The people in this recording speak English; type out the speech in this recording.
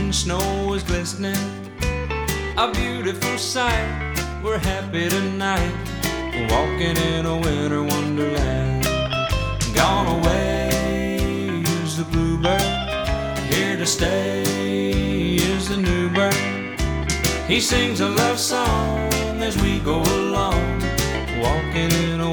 and snow is glistening, a beautiful sight. We're happy tonight, walking in a winter wonderland. Gone away is the bluebird, here to stay is the new bird. He sings a love song as we go along, walking in a